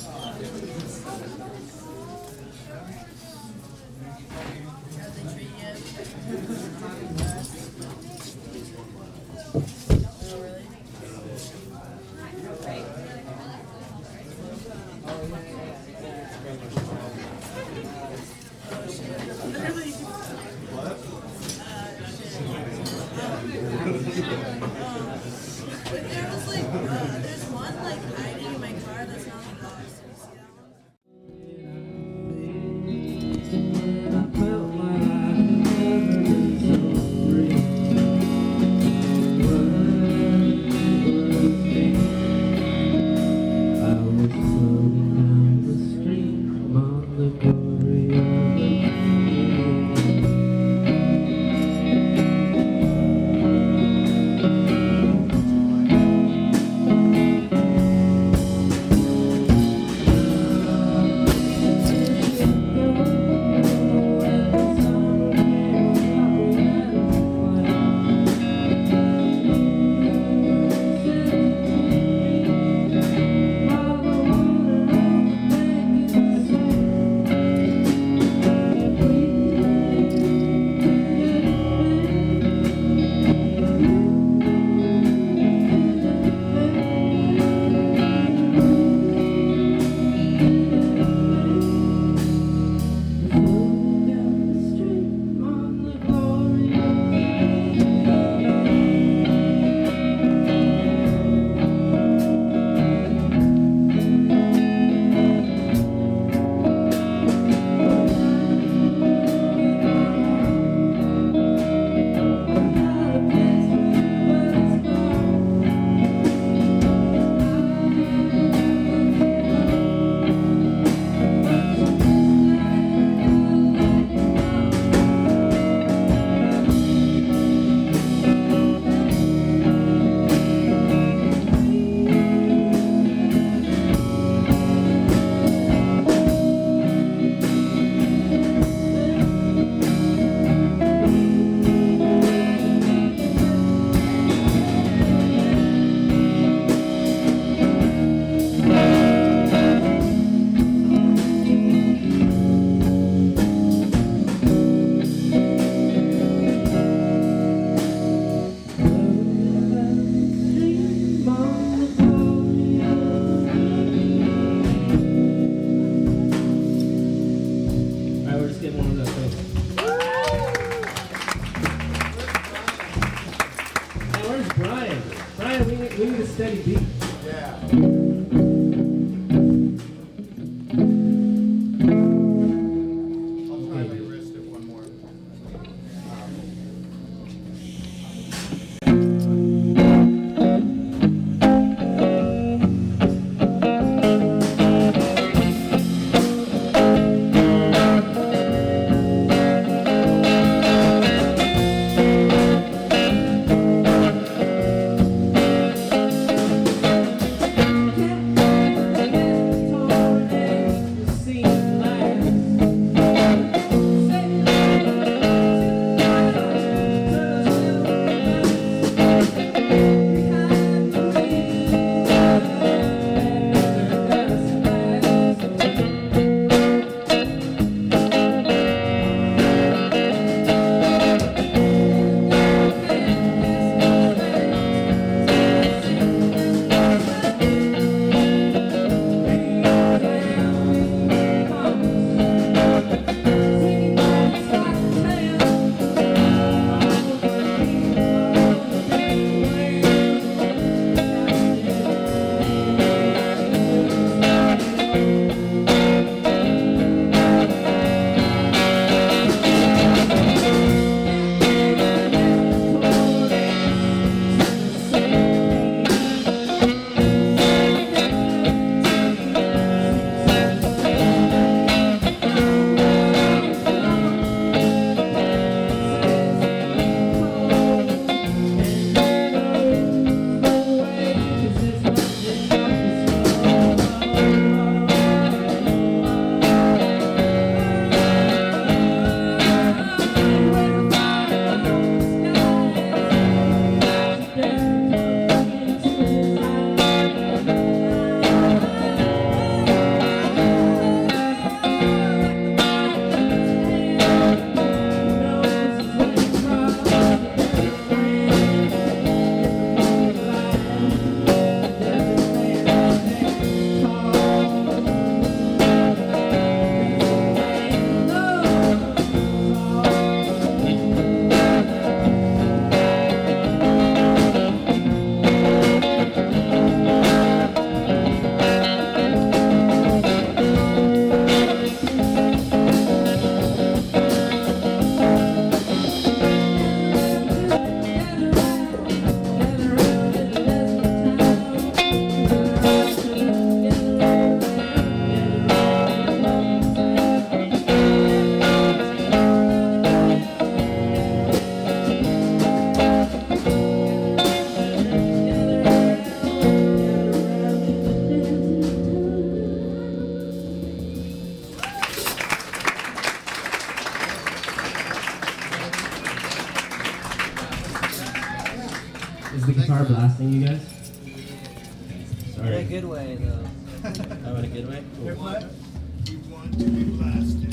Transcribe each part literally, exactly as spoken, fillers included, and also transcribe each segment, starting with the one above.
Yeah. everything, you guys? Sorry. In a good way, though. Oh, in a good way? Cool. We want to be blasted.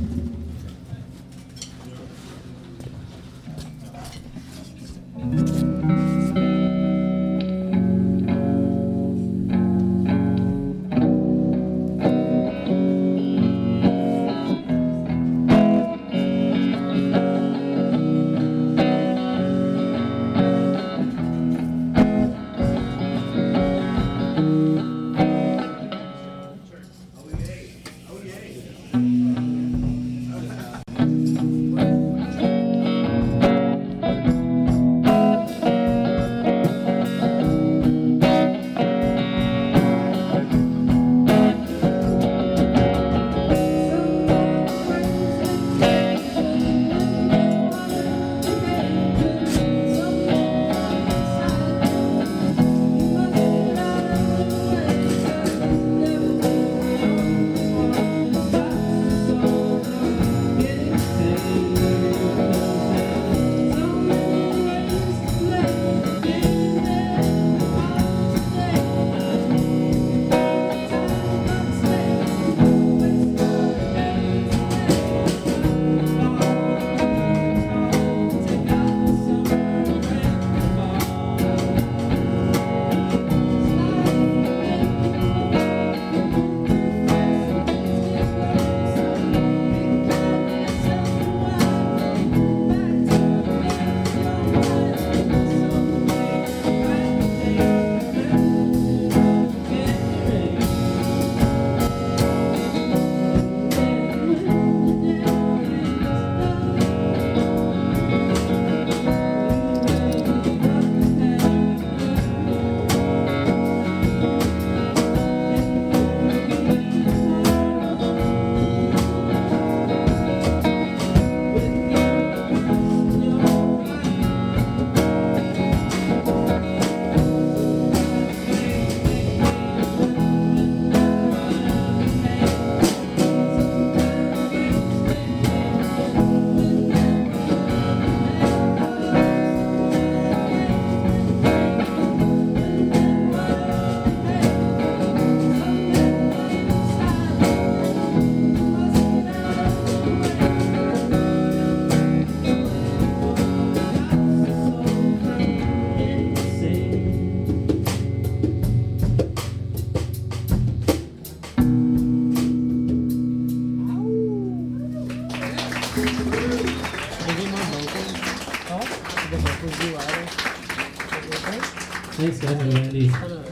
Thanks, guys. I'm Randy.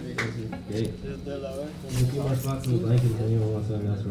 Great. There's a few more spots in the blanket if anyone wants something else for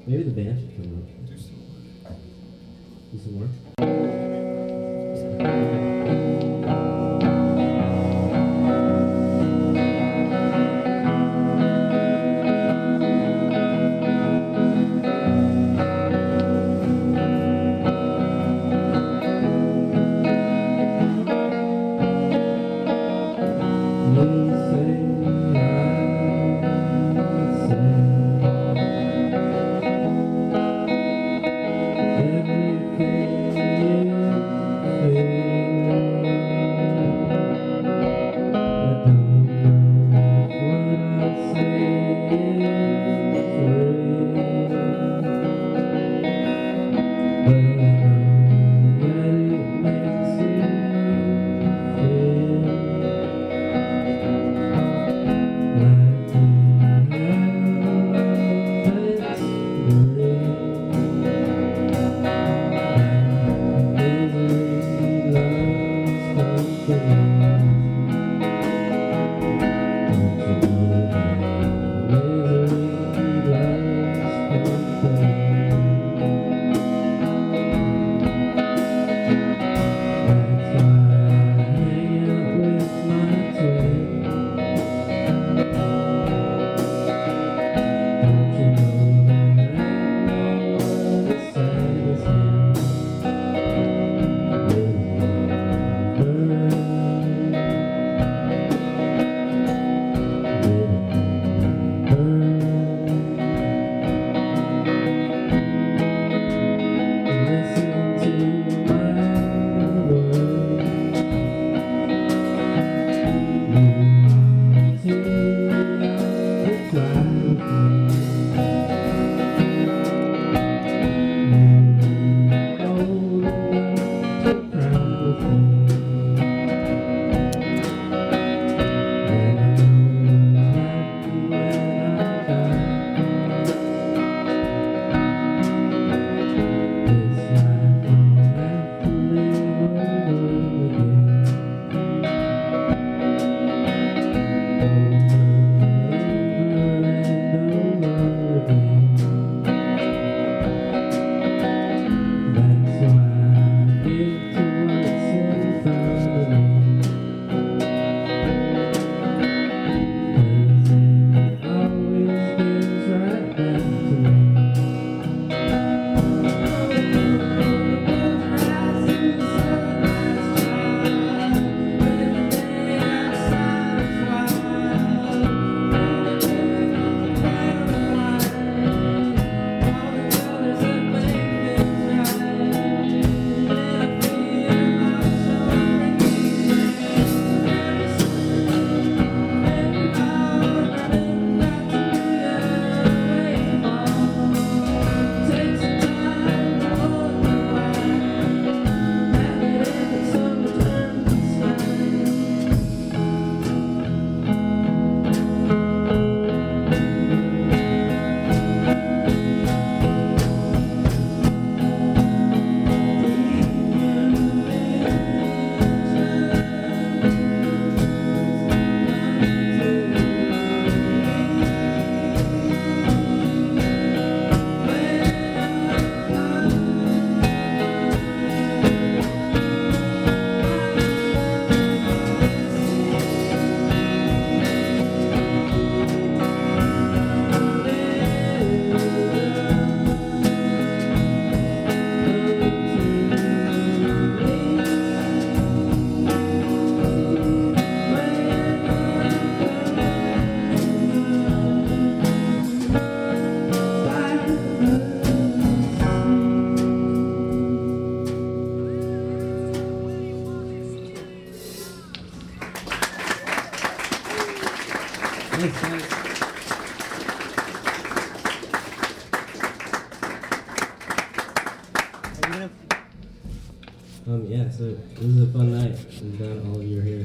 Maybe the band should come up. Do some more. Thanks, guys. Um, yeah, so this is a fun night. I'm glad all of you are here.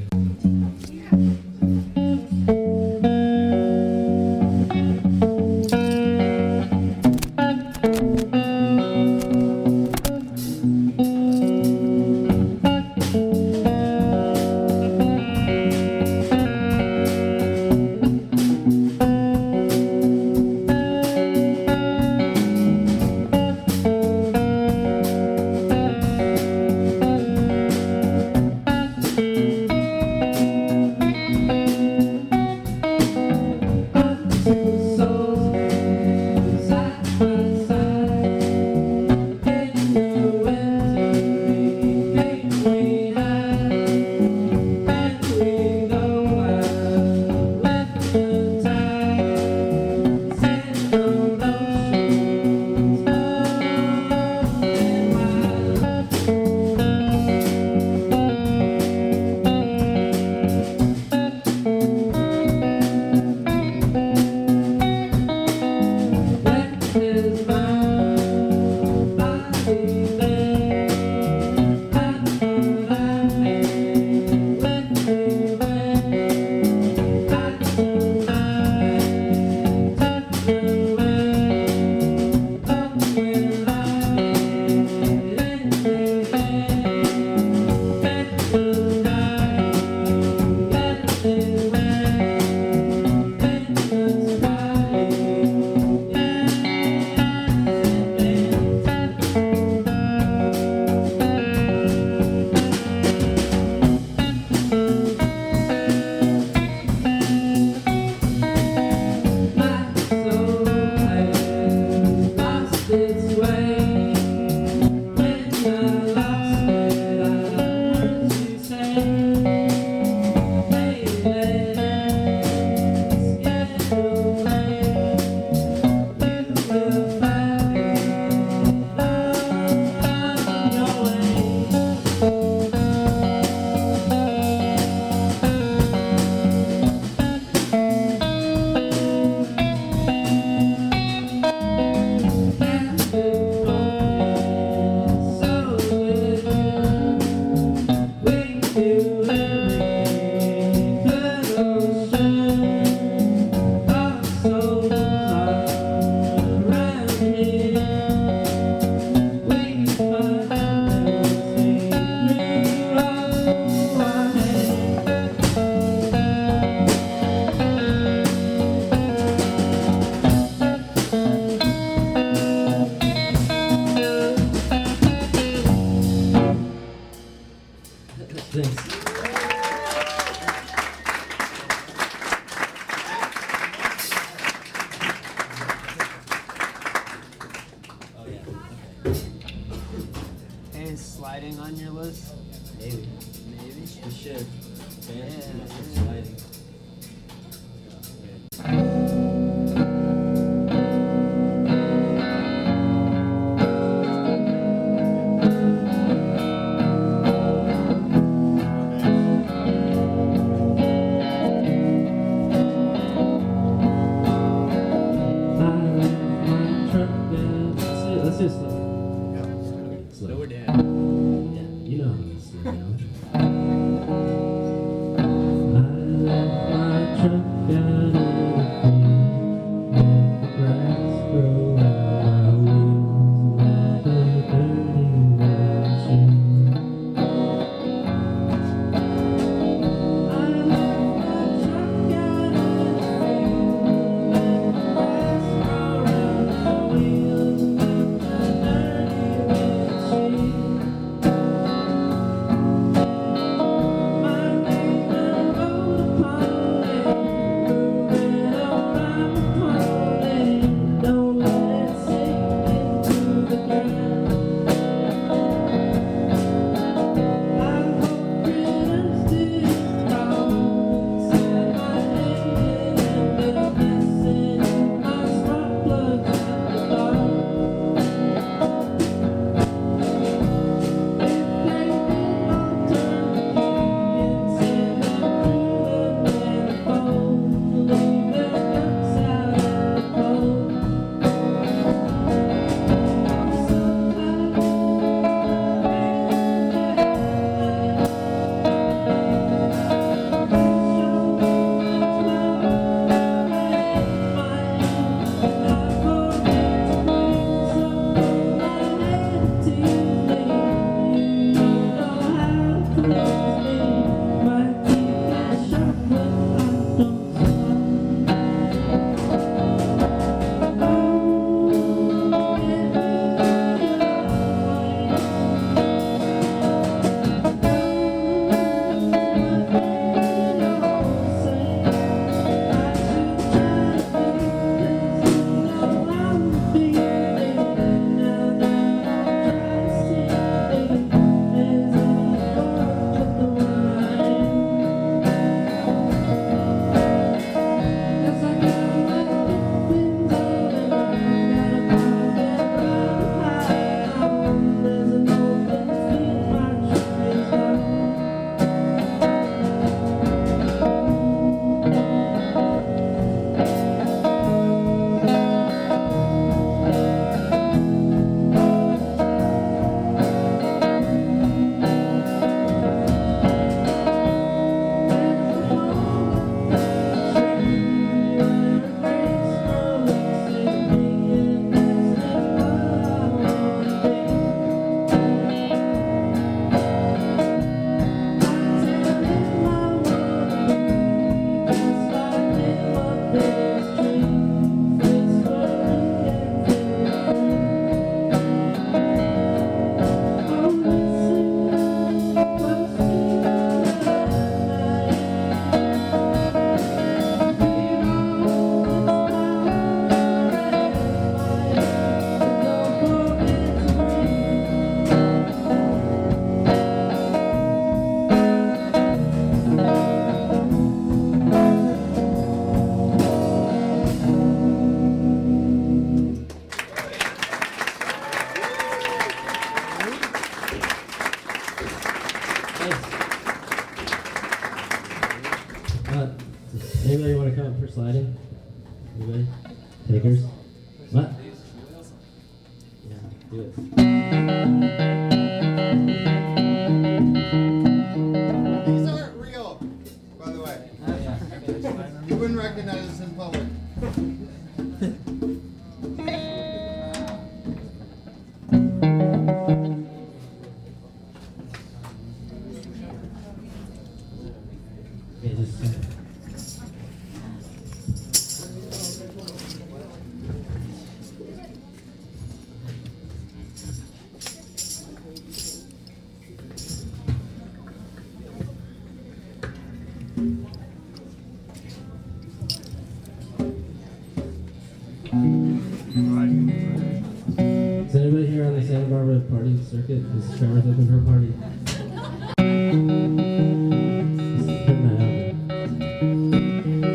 Hey, is sliding on your list? Maybe. Maybe. We should. Yeah, Fantasy yeah. sliding. Let's just slow. Slow. Slow it down. Yeah, you know how to slow down. I left my truck down in the field, let the grass grow out my wheels, left the burning windshield. I left my truck down in the field, let the grass grow out my wheels, left the dirty windshield. My neighbor rode upon it, moving around upon it. Don't let it sink into the ground. I hope critters didn't come, set my engine and build nests in my spark plugs at the dark. If they did, I'll turn the key and send them through the manifold, leave their guts out at the cold. Uh, does anybody want to come up for sliding? Anybody? Takers? What? Yeah, do it. These aren't real, by the way. Oh, yeah. You wouldn't recognize us in public. Okay, just a second. anybody here on the Santa Barbara party circuit? Is Trevor's looking for a party? Just put that out there.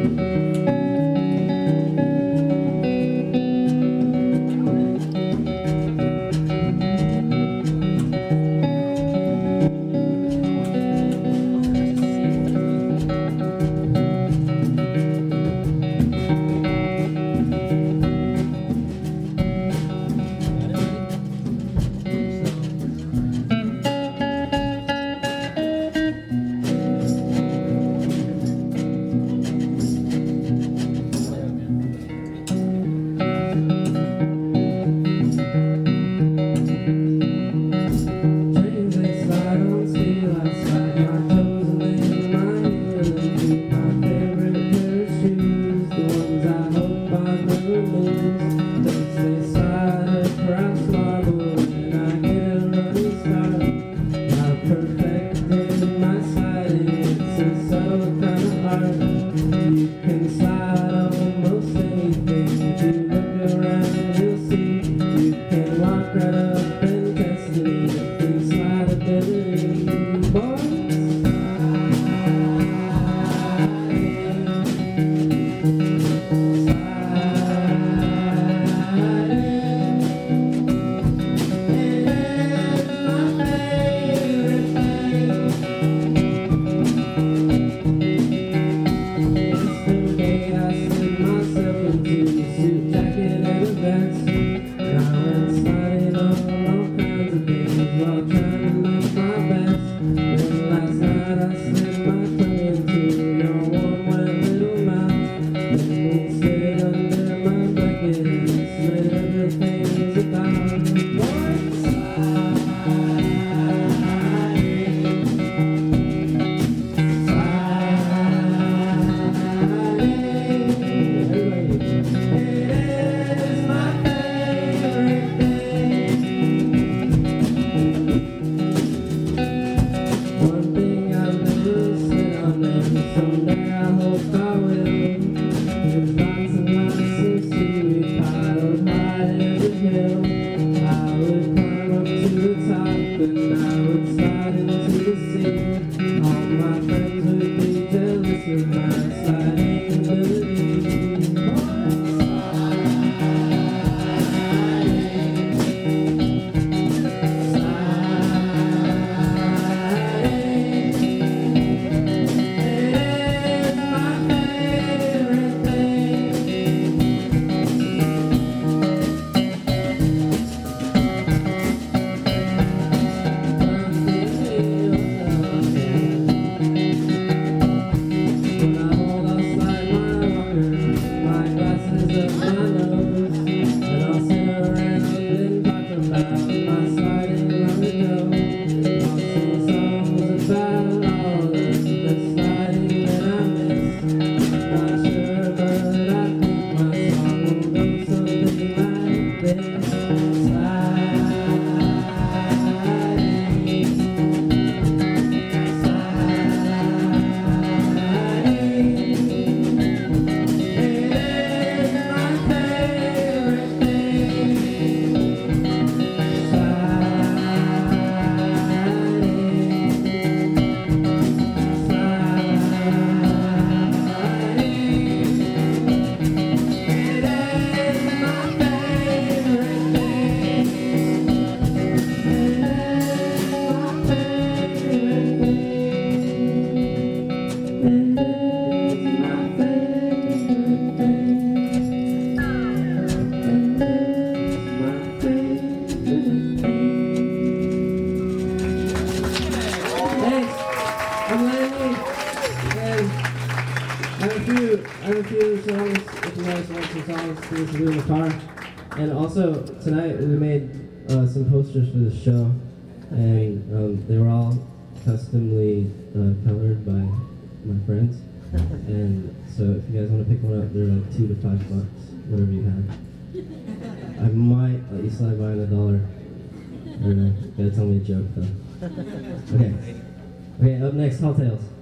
Trains they slide on steel, I slide my toes and then my heels. My favorite pair of shoes, the ones I hope I never lose. Those they slide across marble and I get a running start. I've perfected my sliding, it's a subtle kind of art. You can slide almost anything, if you look around you'll see. You can walk right up and test it, you can slide ability, boys. Yesterday I slid myself into a suit jacket and a vest, and I went sliding on all kinds of things while trying to look my best. Then last night I slid my tongue into your warm wet little mouth. Then we stayed under my blanket and slid everything's about. Boys, one thing I've never sit on and someday I hope I will. There's lots and lots of seaweed piled high as a hill. I would climb up to the top and I would slide into the sea. All my friends would be jealous of my sliding ability. I'm Lanny, and I have a few, I have a few songs, if you guys want some songs to listen to in the car. And also, tonight we made uh, some posters for the show, and um, they were all customly uh, colored by my friends. And so if you guys want to pick one up, they're like two to five bucks, whatever you have. I might let you slide by in a dollar. I don't know, you gotta tell me a joke though. Okay. Okay, up next, Tall Tales.